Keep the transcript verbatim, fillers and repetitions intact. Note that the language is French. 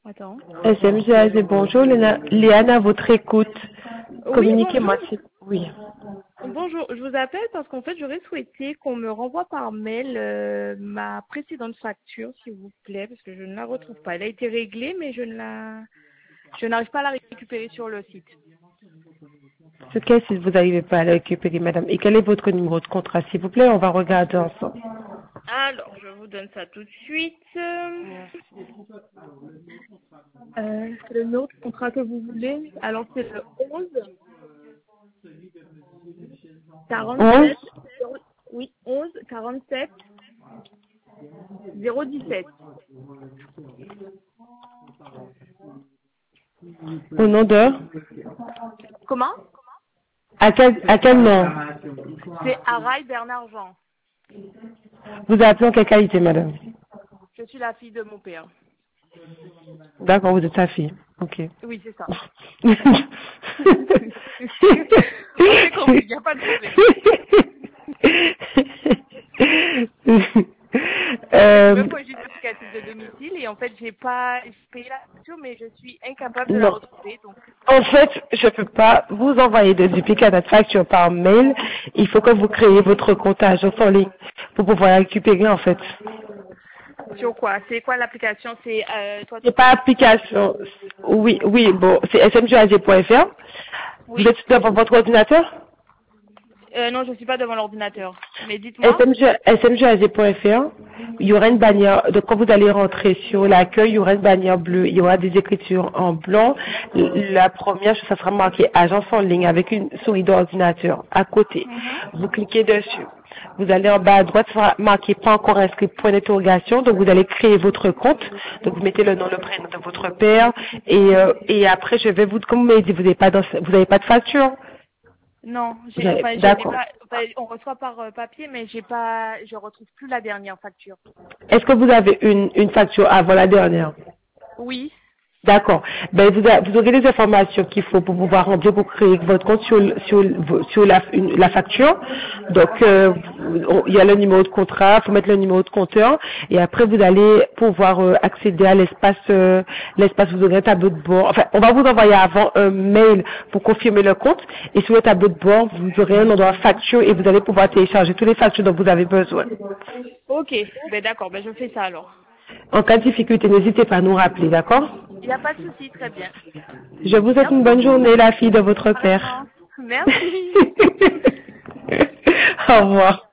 Attends. S M G A G, bonjour, Léna, Léana, à votre écoute. Oui, bonjour. Communiquez-moi, s'il Oui. Bonjour, je vous appelle parce qu'en fait, j'aurais souhaité qu'on me renvoie par mail euh, ma précédente facture, s'il vous plaît, parce que je ne la retrouve pas. Elle a été réglée, mais je ne la, je n'arrive pas à la récupérer sur le site. Ce cas, si vous n'arrivez pas à le récupérer, madame. Et quel est votre numéro de contrat, s'il vous plaît? On va regarder ensemble. Alors, je vous donne ça tout de suite. Euh, c'est le numéro de contrat que vous voulez. Alors, c'est le onze onze quarante-sept, oui, onze quarante-sept zéro dix-sept. Au nom de? Comment? À quel, à quel nom? C'est Araï Bernard Jean. Vous appelez en quelle qualité, madame? Je suis la fille de mon père. D'accord, vous êtes sa fille. Ok. Oui, c'est ça. On s'est compris, il n'y a pas de problème. En fait, il euh, me faut un justificatif de domicile et en fait, j'ai pas j'ai payé la facture, mais je suis incapable de la non. retrouver. Donc, En fait, je peux pas vous envoyer de duplicata de facture par mail. Il faut que vous créez votre compte à agence en ligne pour pouvoir la récupérer, en fait. sur quoi? C'est quoi l'application? C'est euh, toi. C'est pas application. Oui, oui, bon, c'est s m g a g point f r. Vous Oui. êtes devant votre ordinateur? Euh, non, je suis pas devant l'ordinateur. Mais dites-moi. S M G, s m g a g point f r. Il y aura une bannière, donc quand vous allez rentrer sur l'accueil, il y aura une bannière bleue, il y aura des écritures en blanc. La première, ça sera marqué agence en ligne avec une souris d'ordinateur à côté. Mhm. Vous cliquez dessus. Vous allez en bas à droite, ça sera marqué pas encore inscrit, point d'interrogation. Donc vous allez créer votre compte. Donc vous mettez le nom, le prénom de votre père. Et, euh, et après, je vais vous, comme vous m'avez dit, vous n'avez pas, dans- vous n'avez pas de facture. Non, Vous j'ai, avez- enfin, je n'ai D'accord. pas. Enfin, on reçoit par euh, papier, mais j'ai pas. Je retrouve plus la dernière facture. Est-ce que vous avez une, une facture avant la dernière? Oui. D'accord. Ben, vous, a- vous aurez les informations qu'il faut pour pouvoir remplir, pour créer votre compte sur, le- sur, le- sur la, une- la facture. Donc, Uh-huh. euh, on- il y a le numéro de contrat, il faut mettre le numéro de compteur, et après vous allez pouvoir euh, accéder à l'espace, euh, l'espace, vous aurez un tableau de bord. Enfin, on va vous envoyer avant un mail pour confirmer le compte, et sur le tableau de bord, vous aurez un endroit facture, et vous allez pouvoir télécharger tous les factures dont vous avez besoin. Ok. Ben d'accord. Ben je fais ça alors. En cas de difficulté, n'hésitez pas à nous rappeler, d'accord? Il n'y a pas de souci. Très bien. Je vous souhaite une Merci bonne beaucoup. journée, la fille de votre père. Pareillement. Merci. Au revoir.